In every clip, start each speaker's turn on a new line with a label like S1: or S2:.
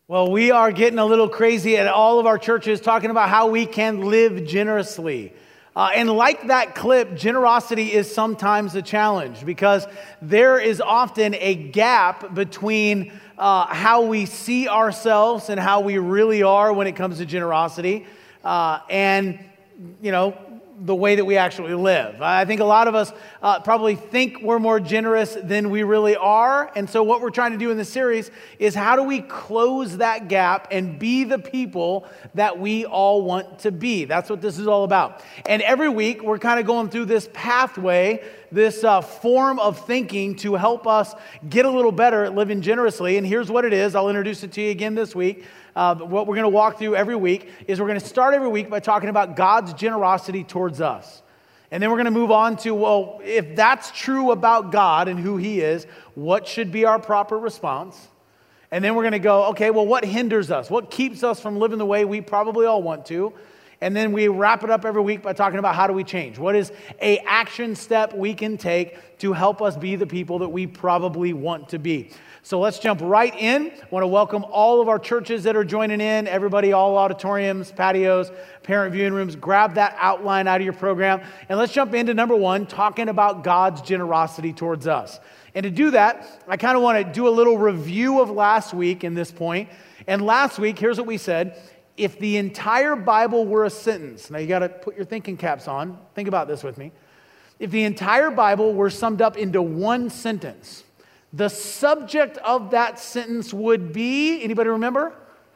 S1: Well, we are getting a little crazy at all of our churches talking about how we can live generously. And like that clip, generosity is sometimes a challenge because there is often a gap between how we see ourselves and how we really are when it comes to generosity and, the way that we actually live. I think a lot of us probably think we're more generous than we really are. And so what we're trying to do in this series is how do we close that gap and be the people that we all want to be? That's what this is all about. And every week we're kind of going through this pathway, this form of thinking to help us get a little better at living generously. And here's what it is. I'll introduce it to you again this week. What we're going to walk through every week is we're going to start every week by talking about God's generosity towards us. And then we're going to move on to, well, if that's true about God and who He is, what should be our proper response? And then we're going to go, okay, well, what hinders us? What keeps us from living the way we probably all want to? And then we wrap it up every week by talking about how do we change? What is an action step we can take to help us be the people that we probably want to be? So let's jump right in. I want to welcome all of our churches that are joining in, everybody, all auditoriums, patios, parent viewing rooms. Grab that outline out of your program. And let's jump into number one, talking about God's generosity towards us. And to do that, I kind of want to do a little review of last week in this point. And last week, here's what we said. If the entire Bible were a sentence, now you got to put your thinking caps on. Think about this with me. If the entire Bible were summed up into one sentence, the subject of that sentence would be, anybody remember?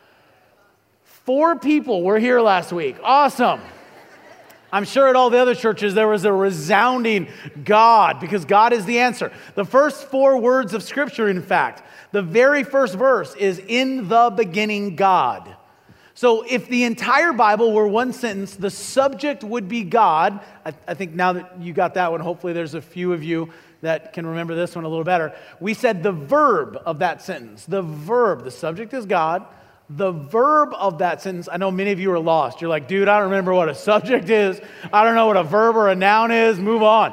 S1: 4 people were here last week. Awesome. I'm sure at all the other churches there was a resounding God, because God is the answer. The first 4 words of Scripture, in fact, the very first verse is, "In the beginning, God." So if the entire Bible were one sentence, the subject would be God. I think now that you got that one, hopefully there's a few of you that can remember this one a little better. We said the verb of that sentence. The verb, the subject is God. The verb of that sentence, I know many of you are lost. You're like, dude, I don't remember what a subject is. I don't know what a verb or a noun is. Move on.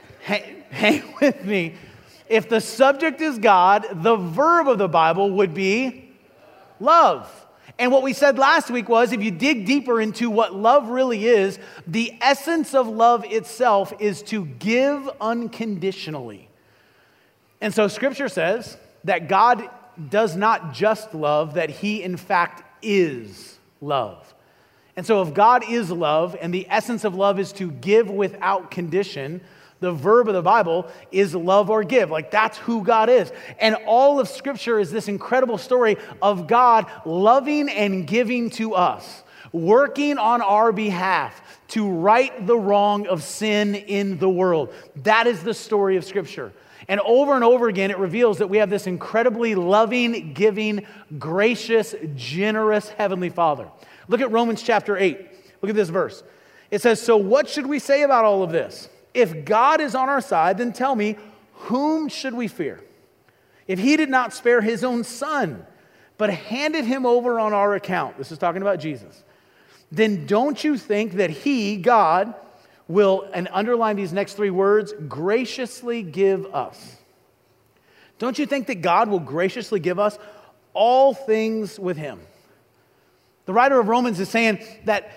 S1: Hang with me. If the subject is God, the verb of the Bible would be love. And what we said last week was, if you dig deeper into what love really is, the essence of love itself is to give unconditionally. And so Scripture says that God does not just love, that He in fact is love. And so if God is love, and the essence of love is to give without condition, the verb of the Bible is love or give. Like, that's who God is. And all of Scripture is this incredible story of God loving and giving to us, working on our behalf to right the wrong of sin in the world. That is the story of Scripture. And over again, it reveals that we have this incredibly loving, giving, gracious, generous Heavenly Father. Look at Romans chapter 8. Look at this verse. It says, "So what should we say about all of this? If God is on our side, then tell me, whom should we fear? If He did not spare His own Son, but handed Him over on our account," this is talking about Jesus, "then don't you think that He, God, will," and underline these next 3 words, "graciously give us"? Don't you think that God will graciously give us all things with Him? The writer of Romans is saying that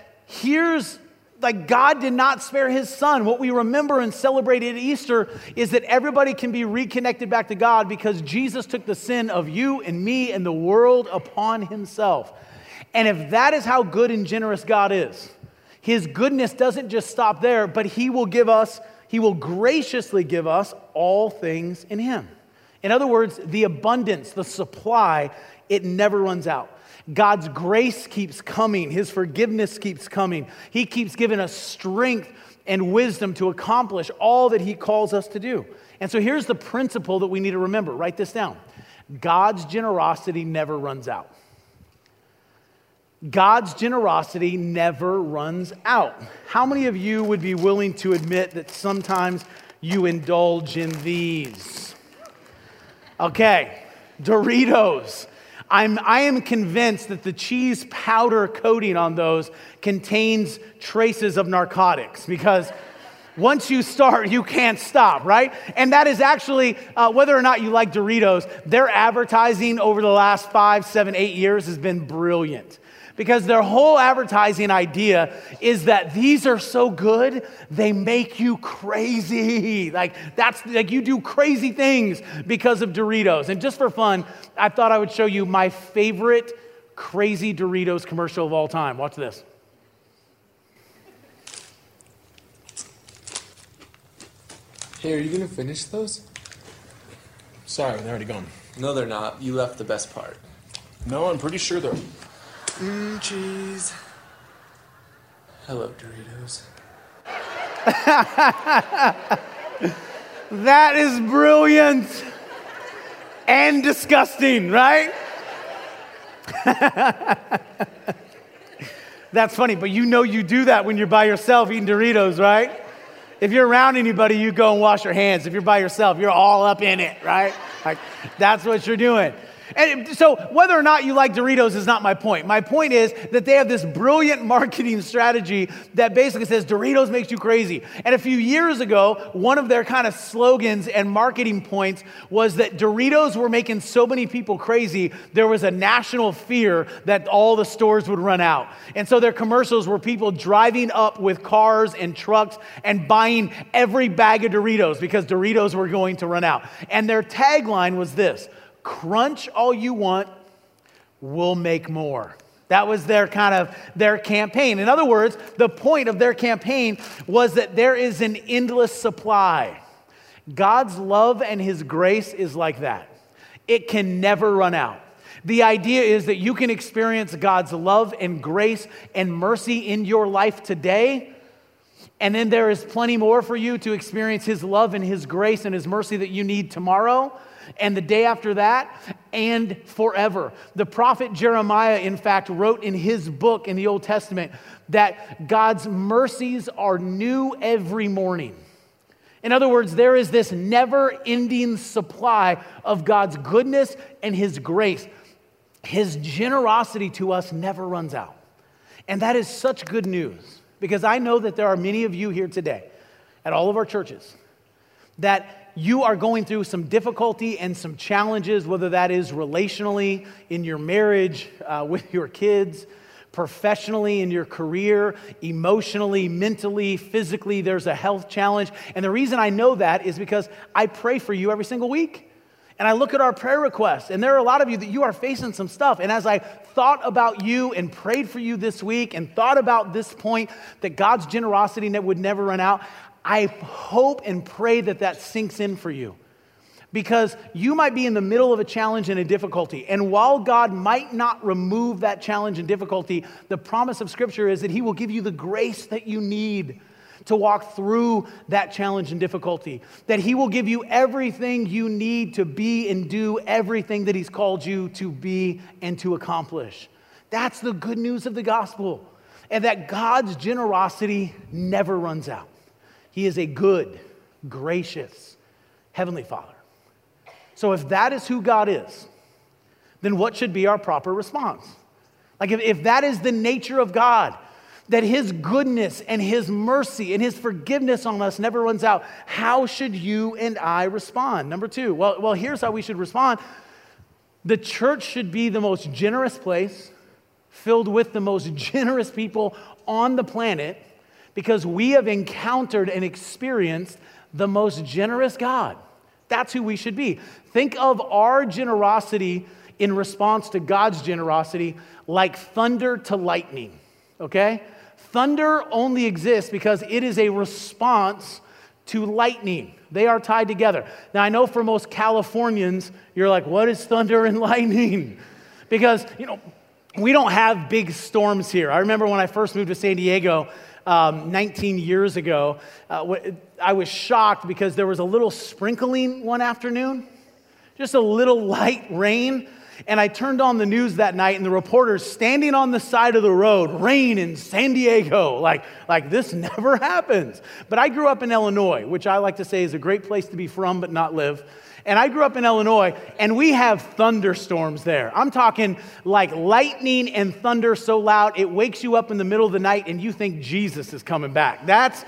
S1: God did not spare His Son. What we remember and celebrate at Easter is that everybody can be reconnected back to God because Jesus took the sin of you and me and the world upon Himself. And if that is how good and generous God is, His goodness doesn't just stop there, but He will graciously give us all things in Him. In other words, the abundance, the supply, it never runs out. God's grace keeps coming. His forgiveness keeps coming. He keeps giving us strength and wisdom to accomplish all that He calls us to do. And so here's the principle that we need to remember. Write this down. God's generosity never runs out. God's generosity never runs out. How many of you would be willing to admit that sometimes you indulge in these? Okay, Doritos. I am convinced that the cheese powder coating on those contains traces of narcotics, because Once you start, you can't stop, right? And that is actually, whether or not you like Doritos, their advertising over the last 5, 7, 8 years has been brilliant. Because their whole advertising idea is that these are so good, they make you crazy. Like you do crazy things because of Doritos. And just for fun, I thought I would show you my favorite crazy Doritos commercial of all time. Watch this.
S2: Hey, are you gonna finish those?
S3: Sorry, they're already gone.
S2: No, they're not. You left the best part.
S3: No, I'm pretty sure they're...
S2: Cheese. Hello, Doritos.
S1: That is brilliant and disgusting, right? That's funny, but you know you do that when you're by yourself eating Doritos, right? If you're around anybody, you go and wash your hands. If you're by yourself, you're all up in it, right? Like, that's what you're doing. And so whether or not you like Doritos is not my point. My point is that they have this brilliant marketing strategy that basically says Doritos makes you crazy. And a few years ago, one of their kind of slogans and marketing points was that Doritos were making so many people crazy, there was a national fear that all the stores would run out. And so their commercials were people driving up with cars and trucks and buying every bag of Doritos because Doritos were going to run out. And their tagline was this: crunch all you want, we'll make more. That was their campaign. In other words, the point of their campaign was that there is an endless supply. God's love and his grace is like that. It can never run out. The idea is that you can experience God's love and grace and mercy in your life today, and then there is plenty more for you to experience his love and his grace and his mercy that you need tomorrow, and the day after that, and forever. The prophet Jeremiah, in fact, wrote in his book in the Old Testament that God's mercies are new every morning. In other words, there is this never-ending supply of God's goodness and his grace. His generosity to us never runs out. And that is such good news, because I know that there are many of you here today at all of our churches that you are going through some difficulty and some challenges, whether that is relationally, in your marriage, with your kids, professionally, in your career, emotionally, mentally, physically. There's a health challenge. And the reason I know that is because I pray for you every single week. And I look at our prayer requests, and there are a lot of you that you are facing some stuff. And as I thought about you and prayed for you this week and thought about this point that God's generosity would never run out, I hope and pray that that sinks in for you, because you might be in the middle of a challenge and a difficulty. And while God might not remove that challenge and difficulty, the promise of Scripture is that he will give you the grace that you need to walk through that challenge and difficulty, that he will give you everything you need to be and do everything that he's called you to be and to accomplish. That's the good news of the gospel, and that God's generosity never runs out. He is a good, gracious, heavenly Father. So if that is who God is, then what should be our proper response? Like if that is the nature of God, that his goodness and his mercy and his forgiveness on us never runs out, how should you and I respond? Number two, well, here's how we should respond. The church should be the most generous place, filled with the most generous people on the planet, because we have encountered and experienced the most generous God. That's who we should be. Think of our generosity in response to God's generosity like thunder to lightning, okay? Thunder only exists because it is a response to lightning. They are tied together. Now, I know for most Californians, you're like, what is thunder and lightning? Because, we don't have big storms here. I remember when I first moved to San Diego 19 years ago, I was shocked because there was a little sprinkling one afternoon, just a little light rain. And I turned on the news that night, and the reporter's standing on the side of the road, rain in San Diego. Like this never happens. But I grew up in Illinois, which I like to say is a great place to be from but not live. And I grew up in Illinois, and we have thunderstorms there. I'm talking like lightning and thunder so loud, it wakes you up in the middle of the night, and you think Jesus is coming back.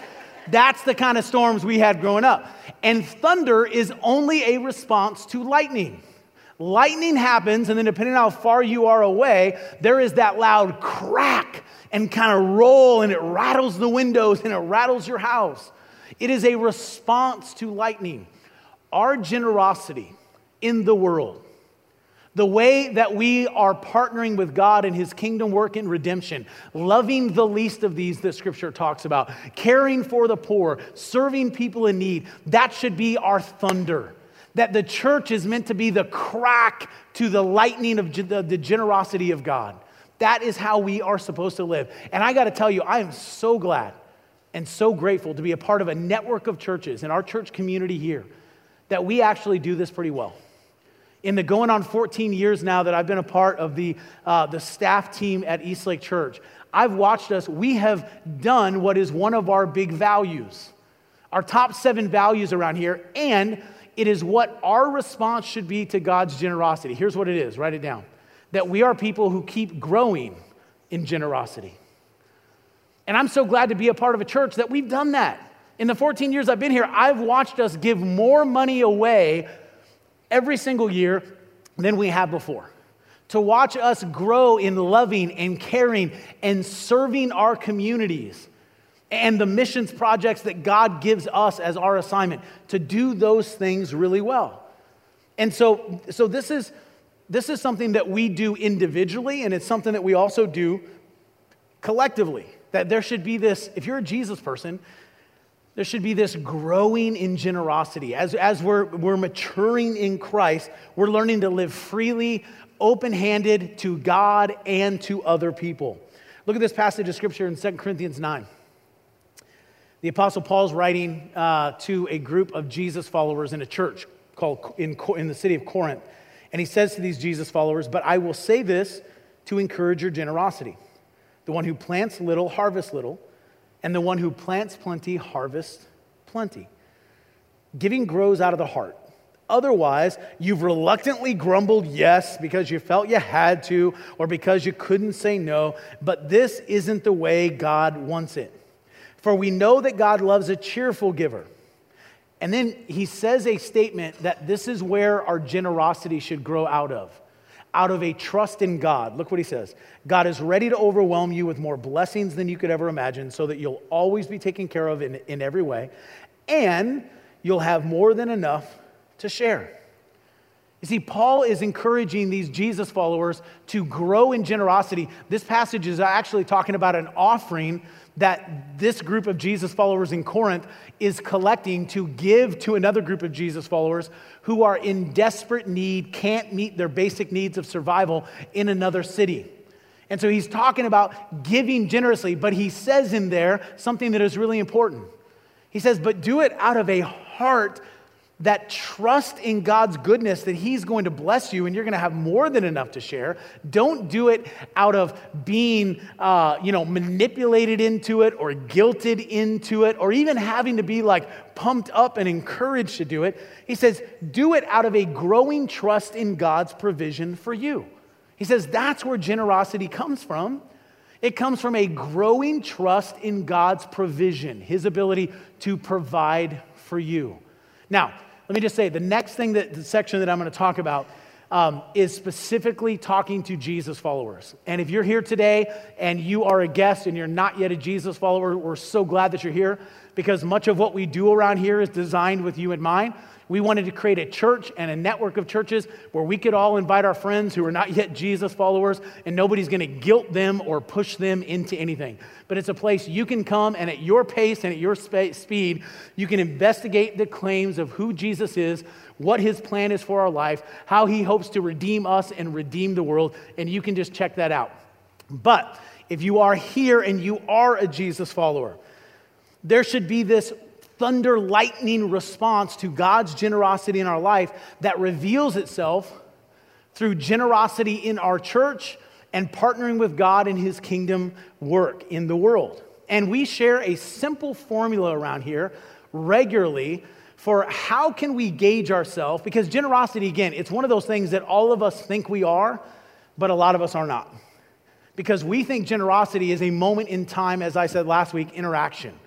S1: That's the kind of storms we had growing up. And thunder is only a response to lightning. Lightning happens, and then depending on how far you are away, there is that loud crack and kind of roll, and it rattles the windows and it rattles your house. It is a response to lightning. Our generosity in the world, the way that we are partnering with God in his kingdom work in redemption, loving the least of these that Scripture talks about, caring for the poor, serving people in need, that should be our thunder. That the church is meant to be the crack to the lightning of the generosity of God. That is how we are supposed to live. And I got to tell you, I am so glad and so grateful to be a part of a network of churches in our church community here that we actually do this pretty well. In the going on 14 years now that I've been a part of the staff team at Eastlake Church, I've watched us, we have done what is one of our big values, our top 7 values around here, and it is what our response should be to God's generosity. Here's what it is, write it down. That we are people who keep growing in generosity. And I'm so glad to be a part of a church that we've done that. In the 14 years I've been here, I've watched us give more money away every single year than we have before. To watch us grow in loving and caring and serving our communities and the missions projects that God gives us as our assignment to do those things really well. And so this is something that we do individually, and it's something that we also do collectively. That there should be this, if you're a Jesus person, there should be this growing in generosity. As we're maturing in Christ, we're learning to live freely, open-handed to God and to other people. Look at this passage of Scripture in 2 Corinthians 9. The Apostle Paul's writing to a group of Jesus followers in a church called in the city of Corinth. And he says to these Jesus followers, "But I will say this to encourage your generosity. The one who plants little, harvests little, and the one who plants plenty, harvests plenty. Giving grows out of the heart. Otherwise, you've reluctantly grumbled yes because you felt you had to or because you couldn't say no, but this isn't the way God wants it. For we know that God loves a cheerful giver." And then he says a statement that this is where our generosity should grow out of a trust in God. Look what he says. "God is ready to overwhelm you with more blessings than you could ever imagine, so that you'll always be taken care of in every way, and you'll have more than enough to share." You see, Paul is encouraging these Jesus followers to grow in generosity. This passage is actually talking about an offering that this group of Jesus followers in Corinth is collecting to give to another group of Jesus followers who are in desperate need, can't meet their basic needs of survival in another city. And so he's talking about giving generously, but he says in there something that is really important. He says, but do it out of a heart that trust in God's goodness, that he's going to bless you and you're going to have more than enough to share. Don't do it out of being manipulated into it or guilted into it or even having to be like pumped up and encouraged to do it. He says, do it out of a growing trust in God's provision for you. He says that's where generosity comes from. It comes from a growing trust in God's provision, his ability to provide for you. Now, let me just say, the next thing the section that I'm going to talk about is specifically talking to Jesus followers. And if you're here today and you are a guest and you're not yet a Jesus follower, we're so glad that you're here because much of what we do around here is designed with you in mind. We wanted to create a church and a network of churches where we could all invite our friends who are not yet Jesus followers, and nobody's going to guilt them or push them into anything. But it's a place you can come, and at your pace and at your speed, you can investigate the claims of who Jesus is, what his plan is for our life, how he hopes to redeem us and redeem the world, and you can just check that out. But if you are here and you are a Jesus follower, there should be this thunder lightning response to God's generosity in our life that reveals itself through generosity in our church and partnering with God in his kingdom work in the world. And we share a simple formula around here regularly for how can we gauge ourselves, because generosity, again, it's one of those things that all of us think we are, but a lot of us are not. Because we think generosity is a moment in time, as I said last week, interaction.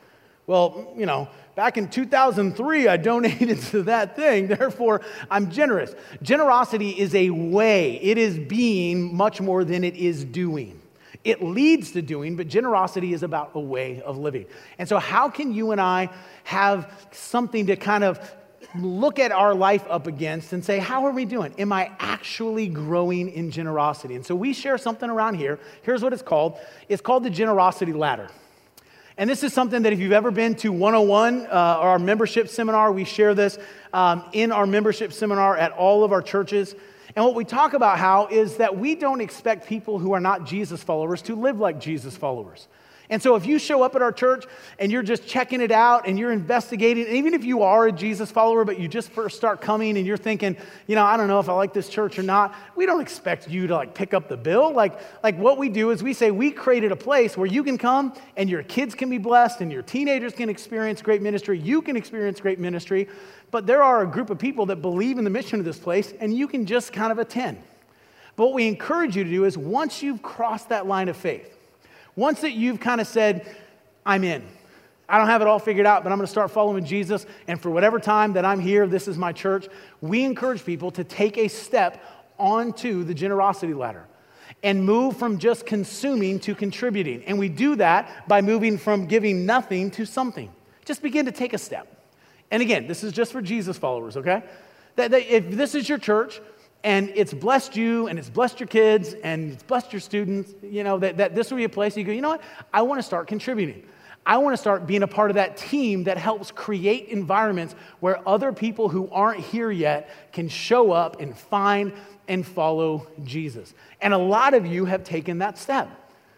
S1: Well, back in 2003, I donated to that thing, therefore I'm generous. Generosity is a way. It is being much more than it is doing. It leads to doing, but generosity is about a way of living. And so how can you and I have something to kind of look at our life up against and say, how are we doing? Am I actually growing in generosity? And so we share something around here. Here's what it's called. It's called the Generosity Ladder. And this is something that if you've ever been to 101, our membership seminar, we share this in our membership seminar at all of our churches. And what we talk about how is that we don't expect people who are not Jesus followers to live like Jesus followers. And so if you show up at our church and you're just checking it out and you're investigating, and even if you are a Jesus follower, but you just first start coming and you're thinking, I don't know if I like this church or not, we don't expect you to pick up the bill. Like what we do is we say we created a place where you can come and your kids can be blessed and your teenagers can experience great ministry. You can experience great ministry, but there are a group of people that believe in the mission of this place and you can just kind of attend. But what we encourage you to do is once you've crossed that line of faith, once that you've kind of said, I'm in. I don't have it all figured out, but I'm going to start following Jesus. And for whatever time that I'm here, this is my church. We encourage people to take a step onto the generosity ladder and move from just consuming to contributing. And we do that by moving from giving nothing to something. Just begin to take a step. And again, this is just for Jesus followers, okay? That if this is your church, and it's blessed you, and it's blessed your kids, and it's blessed your students, that this will be a place you go, you know what? I want to start contributing. I want to start being a part of that team that helps create environments where other people who aren't here yet can show up and find and follow Jesus. And a lot of you have taken that step.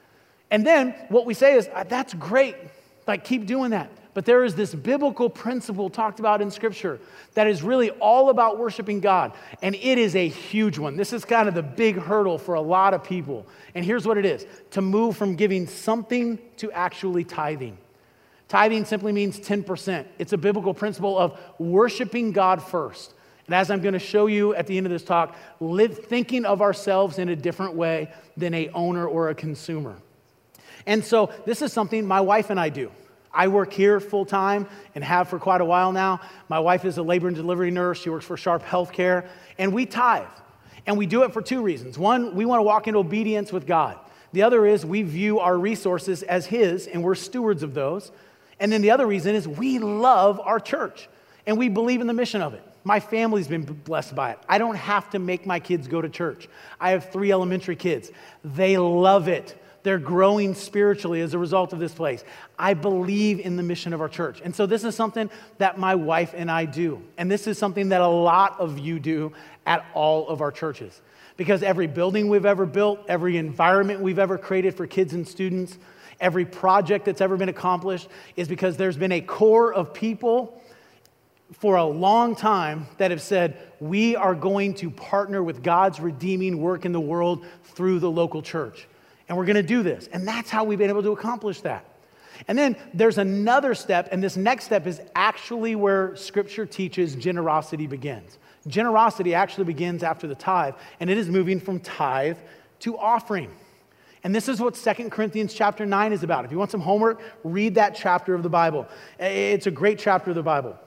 S1: And then what we say is, that's great. Keep doing that. But there is this biblical principle talked about in Scripture that is really all about worshiping God. And it is a huge one. This is kind of the big hurdle for a lot of people. And here's what it is. To move from giving something to actually tithing. Tithing simply means 10%. It's a biblical principle of worshiping God first. And as I'm going to show you at the end of this talk, thinking of ourselves in a different way than a owner or a consumer. And so this is something my wife and I do. I work here full-time and have for quite a while now. My wife is a labor and delivery nurse. She works for Sharp Healthcare. And we tithe. And we do it for two reasons. One, we want to walk in obedience with God. The other is we view our resources as His, and we're stewards of those. And then the other reason is we love our church, and we believe in the mission of it. My family's been blessed by it. I don't have to make my kids go to church. I have 3 elementary kids. They love it. They're growing spiritually as a result of this place. I believe in the mission of our church. And so this is something that my wife and I do. And this is something that a lot of you do at all of our churches. Because every building we've ever built, every environment we've ever created for kids and students, every project that's ever been accomplished is because there's been a core of people for a long time that have said, we are going to partner with God's redeeming work in the world through the local church. And we're going to do this. And that's how we've been able to accomplish that. And then there's another step, and this next step is actually where Scripture teaches generosity begins. Generosity actually begins after the tithe, and it is moving from tithe to offering. And this is what 2 Corinthians chapter 9 is about. If you want some homework, read that chapter of the Bible. It's a great chapter of the Bible.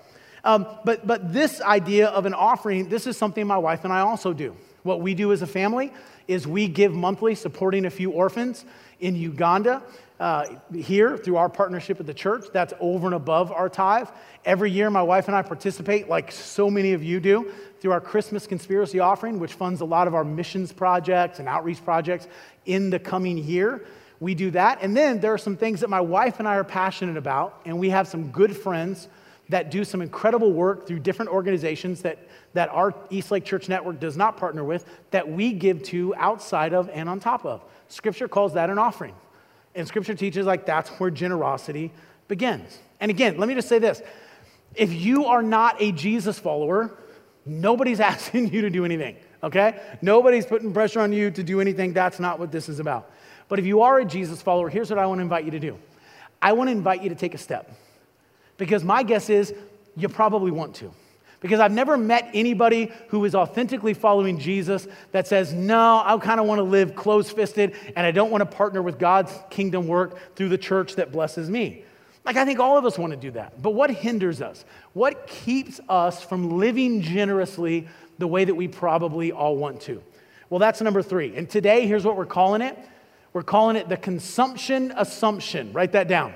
S1: But this idea of an offering, this is something my wife and I also do. What we do as a family is we give monthly, supporting a few orphans in Uganda here through our partnership with the church. That's over and above our tithe. Every year, my wife and I participate, like so many of you do, through our Christmas conspiracy offering, which funds a lot of our missions projects and outreach projects in the coming year. We do that. And then there are some things that my wife and I are passionate about, and we have some good friends that do some incredible work through different organizations that our Eastlake Church Network does not partner with, that we give to outside of and on top of. Scripture calls that an offering. And Scripture teaches that's where generosity begins. And again, let me just say this. If you are not a Jesus follower, nobody's asking you to do anything, okay? Nobody's putting pressure on you to do anything. That's not what this is about. But if you are a Jesus follower, here's what I want to invite you to do. I want to invite you to take a step. Because my guess is you probably want to. Because I've never met anybody who is authentically following Jesus that says, no, I kind of want to live closed-fisted and I don't want to partner with God's kingdom work through the church that blesses me. Like, I think all of us want to do that. But what hinders us? What keeps us from living generously the way that we probably all want to? Well, that's number 3. And today, here's what we're calling it. We're calling it the consumption assumption. Write that down.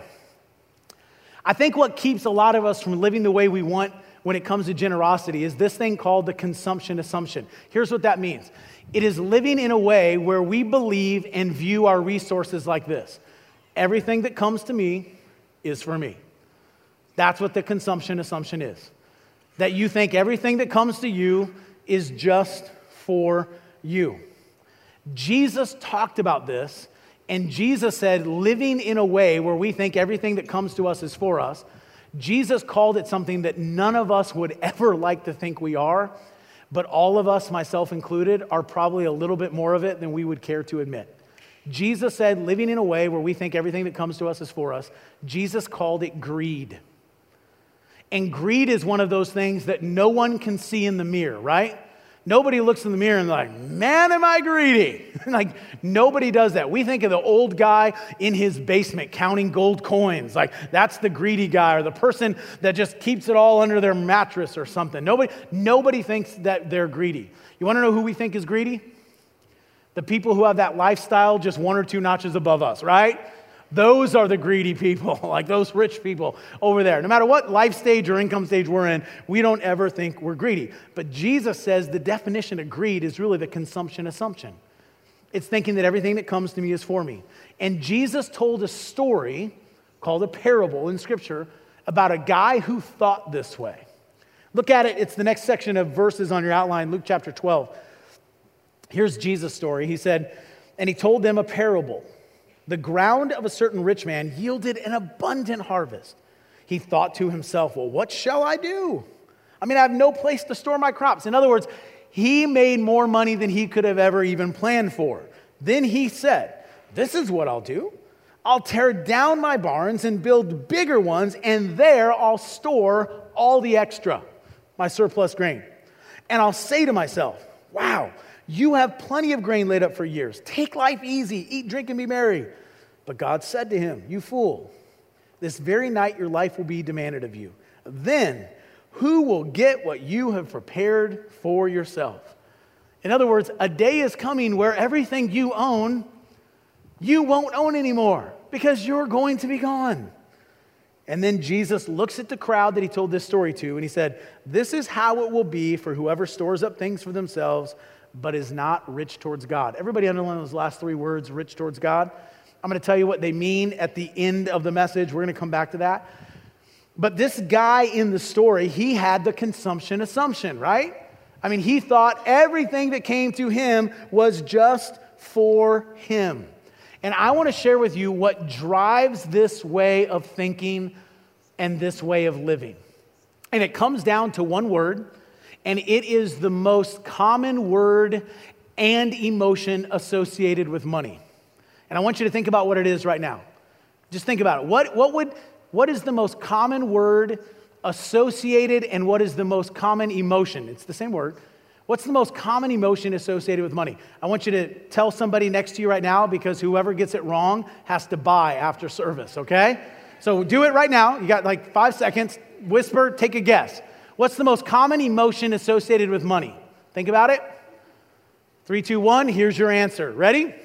S1: I think what keeps a lot of us from living the way we want when it comes to generosity is this thing called the consumption assumption. Here's what that means. It is living in a way where we believe and view our resources like this. Everything that comes to me is for me. That's what the consumption assumption is. That you think everything that comes to you is just for you. Jesus talked about this, and Jesus said living in a way where we think everything that comes to us is for us. Jesus called it something that none of us would ever like to think we are, but all of us, myself included, are probably a little bit more of it than we would care to admit. Jesus said living in a way where we think everything that comes to us is for us. Jesus called it greed. And greed is one of those things that no one can see in the mirror, right? Nobody looks in the mirror and they're like, man, am I greedy? Like, nobody does that. We think of the old guy in his basement counting gold coins. Like, that's the greedy guy, or the person that just keeps it all under their mattress or something. Nobody thinks that they're greedy. You want to know who we think is greedy? The people who have that lifestyle just 1 or 2 notches above us, right? Those are the greedy people, like those rich people over there. No matter what life stage or income stage we're in, we don't ever think we're greedy. But Jesus says the definition of greed is really the consumption assumption. It's thinking that everything that comes to me is for me. And Jesus told a story called a parable in Scripture about a guy who thought this way. Look at it. It's the next section of verses on your outline, Luke chapter 12. Here's Jesus' story. He said, and he told them a parable. The ground of a certain rich man yielded an abundant harvest. He thought to himself, well, what shall I do? I have no place to store my crops. In other words, he made more money than he could have ever even planned for. Then he said, this is what I'll do. I'll tear down my barns and build bigger ones, and there I'll store all the extra, my surplus grain. And I'll say to myself, wow, you have plenty of grain laid up for years. Take life easy, eat, drink, and be merry. But God said to him, you fool, this very night your life will be demanded of you. Then who will get what you have prepared for yourself? In other words, a day is coming where everything you own, you won't own anymore because you're going to be gone. And then Jesus looks at the crowd that he told this story to, and he said, this is how it will be for whoever stores up things for themselves, but is not rich towards God. Everybody underline those last 3 words, rich towards God. I'm going to tell you what they mean at the end of the message. We're going to come back to that. But this guy in the story, he had the consumption assumption, right? He thought everything that came to him was just for him. And I want to share with you what drives this way of thinking and this way of living. And it comes down to one word, and it is the most common word and emotion associated with money. And I want you to think about what it is right now. Just think about it. What is the most common word associated, and what is the most common emotion? It's the same word. What's the most common emotion associated with money? I want you to tell somebody next to you right now, because whoever gets it wrong has to buy after service, okay? So do it right now. You got like 5 seconds. Whisper, take a guess. What's the most common emotion associated with money? Think about it. 3, 2, 1, here's your answer. Ready?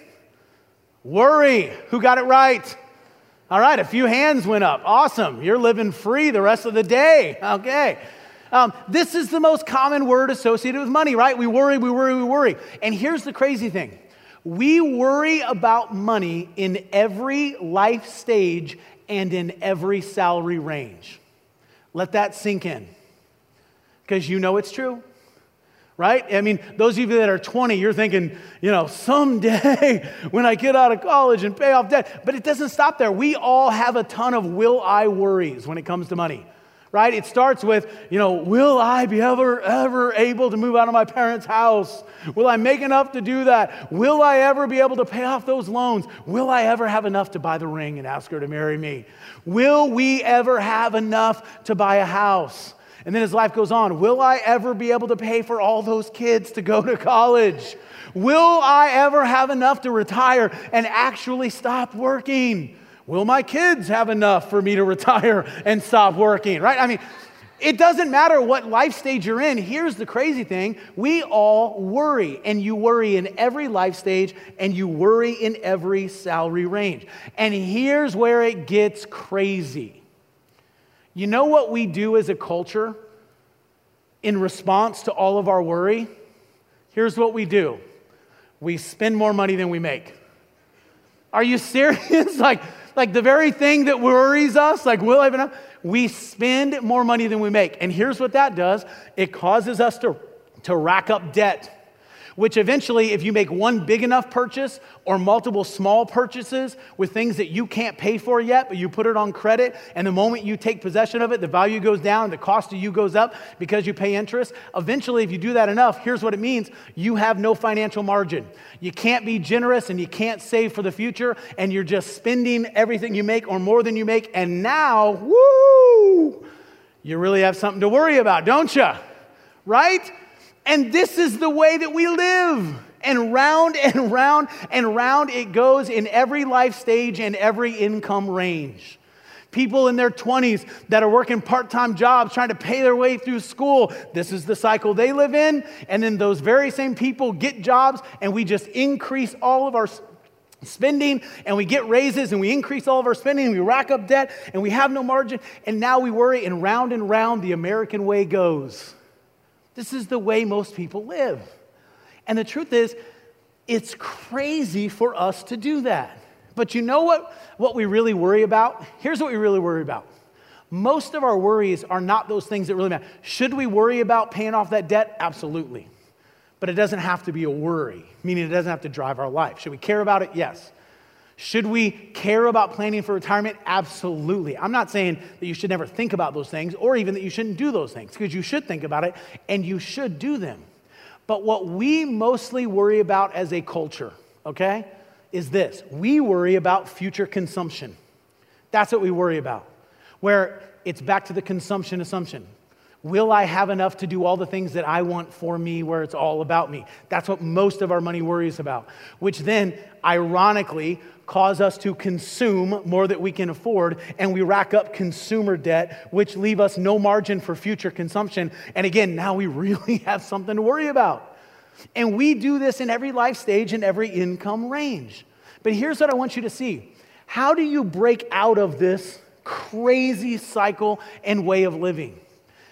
S1: Worry. Who got it right? All right, a few hands went up. Awesome. You're living free the rest of the day. Okay. This is the most common word associated with money, right? We worry, we worry, we worry. And here's the crazy thing. We worry about money in every life stage and in every salary range. Let that sink in. Because you know it's true, right? Those of you that are 20, you're thinking, someday when I get out of college and pay off debt. But it doesn't stop there. We all have a ton of will I worries when it comes to money, right? It starts with, will I be ever able to move out of my parents' house? Will I make enough to do that? Will I ever be able to pay off those loans? Will I ever have enough to buy the ring and ask her to marry me? Will we ever have enough to buy a house? And then as life goes on, will I ever be able to pay for all those kids to go to college? Will I ever have enough to retire and actually stop working? will my kids have enough for me to retire and stop working, right? I mean, it doesn't matter what life stage you're in. Here's the crazy thing. We all worry, and you worry in every life stage, and you worry in every salary range. And here's where it gets crazy. You know what we do as a culture in response to all of our worry? Here's what we do. We spend more money than we make. Are you serious? Like the very thing that worries us, like will I have enough? We spend more money than we make. And here's what that does. It causes us to rack up debt, which eventually, if you make one big enough purchase or multiple small purchases with things that you can't pay for yet, but you put it on credit, and the moment you take possession of it, the value goes down and the cost to you goes up because you pay interest. Eventually, if you do that enough, here's what it means. You have no financial margin. You can't be generous and you can't save for the future, and you're just spending everything you make or more than you make, and now, woo, you really have something to worry about, don't you? Right? And this is the way that we live. And round and round and round it goes in every life stage and every income range. People in their 20s that are working part-time jobs trying to pay their way through school, this is the cycle they live in. And then those very same people get jobs, and we just increase all of our spending, and we get raises, and we increase all of our spending, and we rack up debt, and we have no margin, and now we worry, and round the American way goes. This is the way most people live. And the truth is, it's crazy for us to do that. But you know what we really worry about? Here's what we really worry about. Most of our worries are not those things that really matter. Should we worry about paying off that debt? Absolutely. But it doesn't have to be a worry, meaning it doesn't have to drive our life. Should we care about it? Yes. Should we care about planning for retirement? Absolutely. I'm not saying that you should never think about those things or even that you shouldn't do those things, because you should think about it and you should do them. But what we mostly worry about as a culture, okay, is this. We worry about future consumption. That's what we worry about, where it's back to the consumption assumption. Will I have enough to do all the things that I want for me, where it's all about me? That's what most of our money worries about, which then, ironically, cause us to consume more than we can afford, and we rack up consumer debt, which leave us no margin for future consumption. And again, now we really have something to worry about. And we do this in every life stage and every income range. But here's what I want you to see. How do you break out of this crazy cycle and way of living?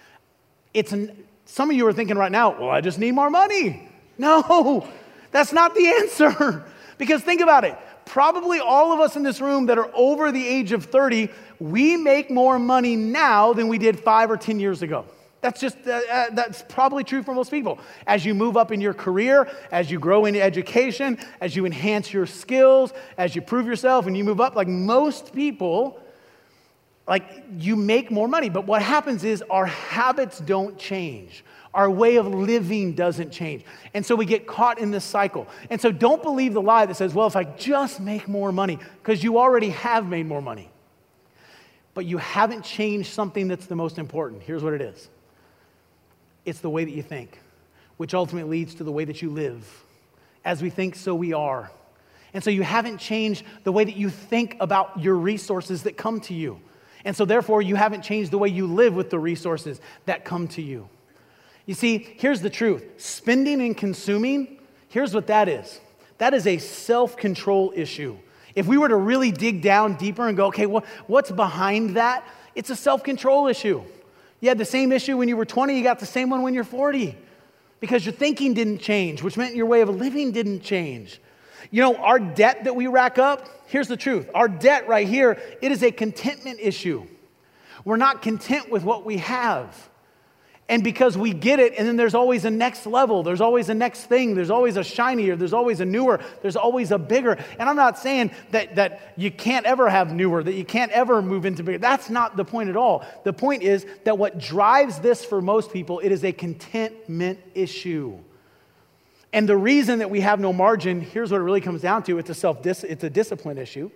S1: Some of you are thinking right now, well, I just need more money. No, that's not the answer. Because think about it. Probably all of us in this room that are over the age of 30, we make more money now than we did 5 or 10 years ago. That's probably true for most people. As you move up in your career, as you grow in education, as you enhance your skills, as you prove yourself and you move up, like most people, like you make more money. But what happens is our habits don't change. Our way of living doesn't change. And so we get caught in this cycle. And so don't believe the lie that says, well, if I just make more money, because you already have made more money. But you haven't changed something that's the most important. Here's what it is. It's the way that you think, which ultimately leads to the way that you live. As we think, so we are. And so you haven't changed the way that you think about your resources that come to you. And so therefore, you haven't changed the way you live with the resources that come to you. You see, here's the truth. Spending and consuming, here's what that is. That is a self-control issue. If we were to really dig down deeper and go, okay, what's behind that? It's a self-control issue. You had the same issue when you were 20, you got the same one when you're 40. Because your thinking didn't change, which meant your way of living didn't change. You know, our debt that we rack up, here's the truth. Our debt right here, it is a contentment issue. We're not content with what we have. And because we get it, and then there's always a next level, there's always a next thing, there's always a shinier, there's always a newer, there's always a bigger. And I'm not saying that you can't ever have newer, that you can't ever move into bigger. That's not the point at all. The point is that what drives this for most people, it is a contentment issue. And the reason that we have no margin, here's what it really comes down to. It's a discipline issue.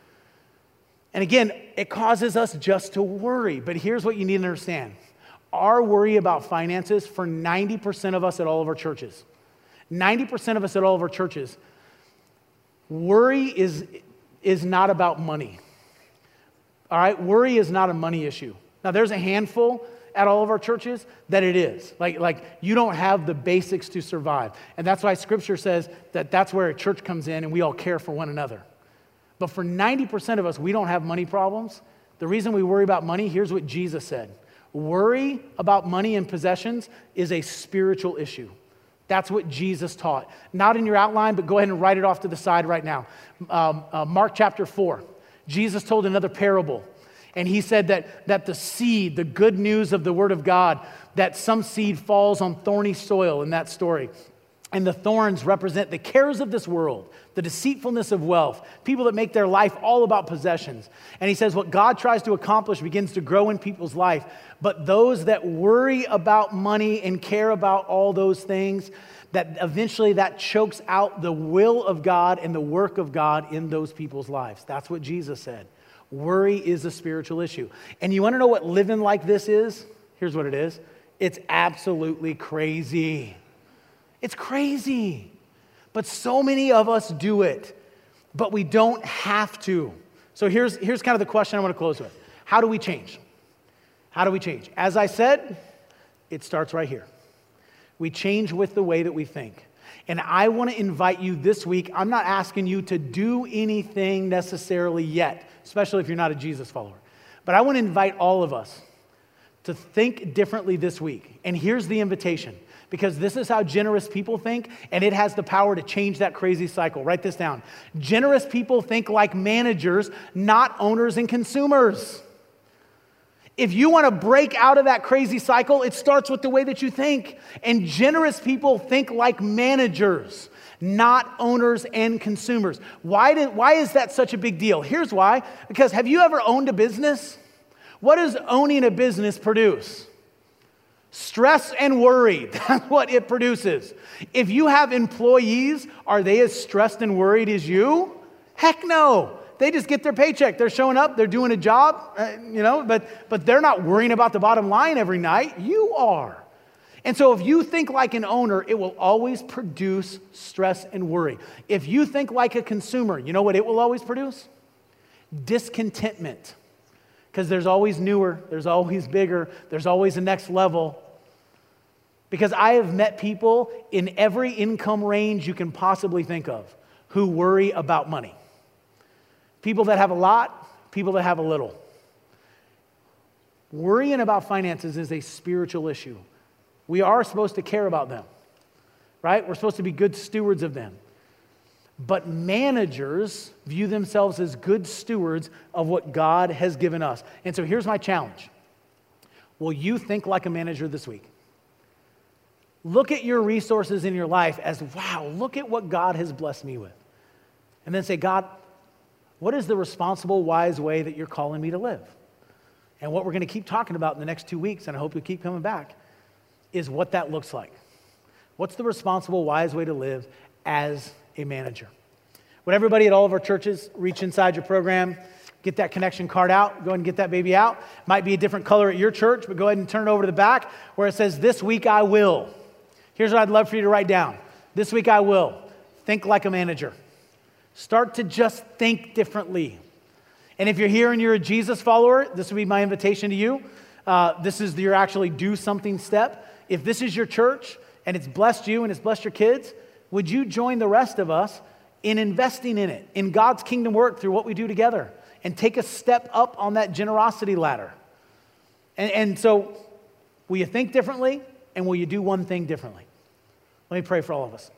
S1: And again, it causes us just to worry. But here's what you need to understand. Our worry about finances for 90% of us at all of our churches. 90% of us at all of our churches. Worry is not about money. all right? Worry is not a money issue. Now, there's a handful at all of our churches that it is. Like you don't have the basics to survive. And that's why Scripture says that that's where a church comes in and we all care for one another. But for 90% of us, we don't have money problems. The reason we worry about money, here's what Jesus said. Worry about money and possessions is a spiritual issue. That's what Jesus taught. Not in your outline, but go ahead and write it off to the side right now. Mark chapter 4. Jesus told another parable. And he said that the seed, the good news of the word of God, that some seed falls on thorny soil in that story. And the thorns represent the cares of this world, the deceitfulness of wealth, people that make their life all about possessions. And he says what God tries to accomplish begins to grow in people's life. But those that worry about money and care about all those things, that eventually that chokes out the will of God and the work of God in those people's lives. That's what Jesus said. Worry is a spiritual issue. And you want to know what living like this is? Here's what it is. It's absolutely crazy. It's crazy. But so many of us do it. But we don't have to. So here's kind of the question I want to close with. How do we change? How do we change? As I said, it starts right here. We change with the way that we think. And I want to invite you this week. I'm not asking you to do anything necessarily yet, especially if you're not a Jesus follower. But I want to invite all of us to think differently this week. And here's the invitation, because this is how generous people think, and it has the power to change that crazy cycle. Write this down. Generous people think like managers, not owners and consumers. If you want to break out of that crazy cycle, it starts with the way that you think. And generous people think like managers, not owners and consumers. Why is that such a big deal? Here's why. Because have you ever owned a business? What does owning a business produce? Stress and worry. That's what it produces. If you have employees, are they as stressed and worried as you? Heck no. They just get their paycheck. They're showing up. They're doing a job, but they're not worrying about the bottom line every night. You are. And so if you think like an owner, it will always produce stress and worry. If you think like a consumer, you know what it will always produce? Discontentment. Because there's always newer, there's always bigger, there's always a next level. Because I have met people in every income range you can possibly think of who worry about money. People that have a lot, people that have a little. Worrying about finances is a spiritual issue. We are supposed to care about them, right? We're supposed to be good stewards of them. But managers view themselves as good stewards of what God has given us. And so here's my challenge. Will you think like a manager this week? Look at your resources in your life as, wow, look at what God has blessed me with. And then say, God, what is the responsible, wise way that you're calling me to live? And what we're going to keep talking about in the next 2 weeks, and I hope you keep coming back, is what that looks like. What's the responsible, wise way to live as a manager? Would everybody at all of our churches reach inside your program, get that connection card out, go ahead and get that baby out. Might be a different color at your church, but go ahead and turn it over to the back where it says, this week I will. Here's what I'd love for you to write down. This week I will. Think like a manager. Start to just think differently. And if you're here and you're a Jesus follower, this would be my invitation to you. This is your actually do something step. If this is your church and it's blessed you and it's blessed your kids, would you join the rest of us in investing in it, in God's kingdom work through what we do together, and take a step up on that generosity ladder? And so, will you think differently, and will you do one thing differently? Let me pray for all of us.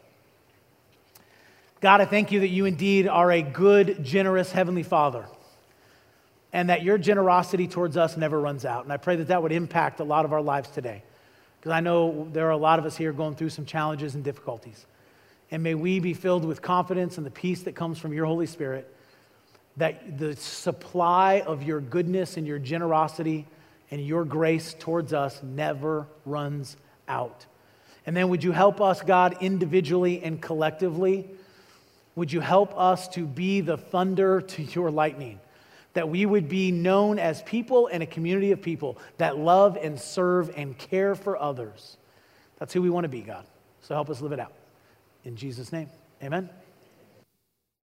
S1: God, I thank you that you indeed are a good, generous Heavenly Father, and that your generosity towards us never runs out. And I pray that that would impact a lot of our lives today, because I know there are a lot of us here going through some challenges and difficulties. And may we be filled with confidence and the peace that comes from your Holy Spirit, that the supply of your goodness and your generosity and your grace towards us never runs out. And then would you help us, God, individually and collectively? Would you help us to be the thunder to your lightning? That we would be known as people and a community of people that love and serve and care for others. That's who we want to be, God. So help us live it out. In Jesus' name, amen.